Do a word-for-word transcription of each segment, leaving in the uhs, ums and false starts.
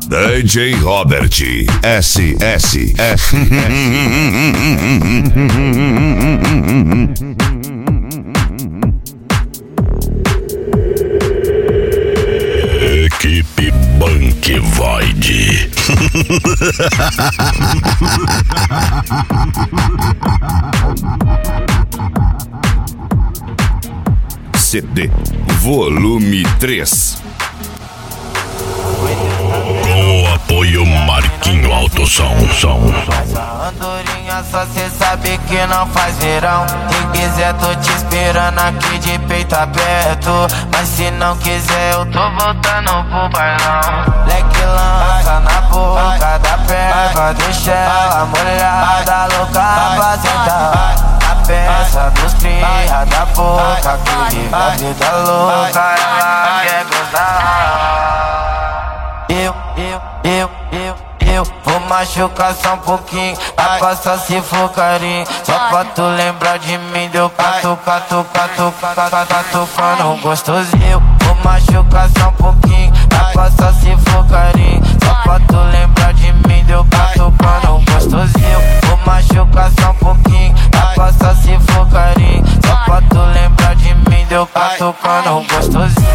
D J Robert S S F. Equipe Bank Void. C D Volume três. Com o apoio Marquinho Alto Som, som. Essa andorinha só cê sabe que não faz verão. Se quiser tô te esperando aqui de peito aberto, mas se não quiser eu tô voltando pro bailão. Leque lança na boca da perna, deixa ela molhada, louca pra sentar. A peça dos cria da boca que vive a vida louca, ela quer gozar. Eu, eu, eu, eu, eu vou machucar só um pouquinho, a passa se for carinho. Só pra tu lembrar de mim, deu cato, cato, cato, cato, catucando gostosinho. Eu vou machucar só um pouquinho, a passa se for carinho. Só pra tu lembrar de mim, deu catucando gostosinho. Eu vou machucar só um pouquinho, a passa se for carinho. Só pra tu lembrar de mim, deu catucando gostosinho.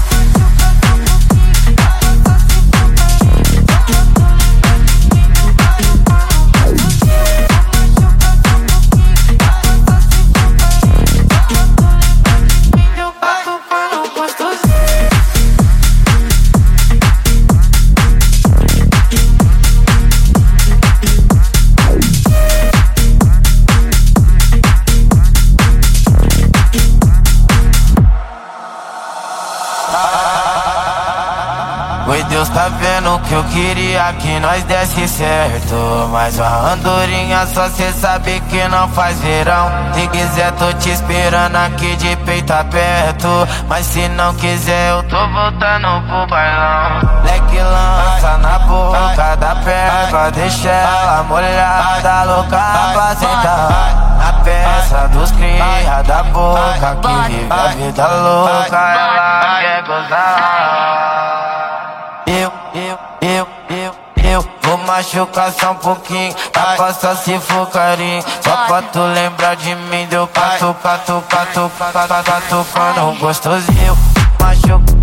Oi, Deus tá vendo que eu queria que nós desse certo, mas a andorinha só cê sabe que não faz verão. Se quiser tô te esperando aqui de peito aberto, mas se não quiser eu tô voltando pro bailão. Leque lança na boca da perna, deixa ela molhada, louca pra sentar. A peça dos cria da boca que vive a vida louca, ela quer gozar. Eu, eu, eu, eu, eu vou machucar só um pouquinho, a passa se for carinho. Só pra tu lembrar de mim, deu cato, cato, cato, cato, catucando gostosinho. Machuca